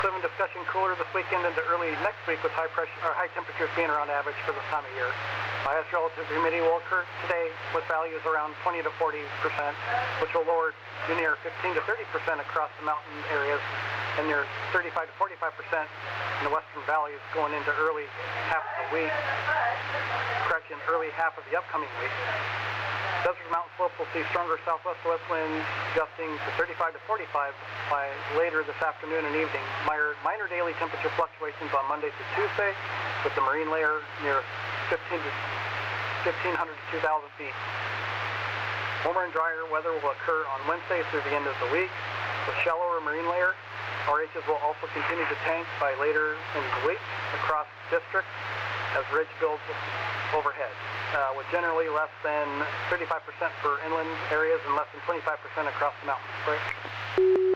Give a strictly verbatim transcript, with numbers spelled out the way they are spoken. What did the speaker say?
Living discussion cooler this weekend into early next week with high pressure or high temperatures being around average for this time of year. Highest relative humidity will occur today with values around twenty to forty percent, which will lower to near fifteen to thirty percent across the mountain areas and near thirty-five to forty-five percent in the western valleys going into early half of the week, correction, early half of the upcoming week. Desert mountain slopes will see stronger southwest to west winds gusting to thirty-five to forty-five by later this afternoon and evening. Minor, minor daily temperature fluctuations on Monday to Tuesday with the marine layer near fifteen hundred to two thousand feet. Warmer and drier weather will occur on Wednesday through the end of the week. With shallower marine layer, R Hs will also continue to tank by later in the week across districts as ridge builds overhead, uh, with generally less than thirty-five percent for inland areas and less than twenty-five percent across the mountains. Right?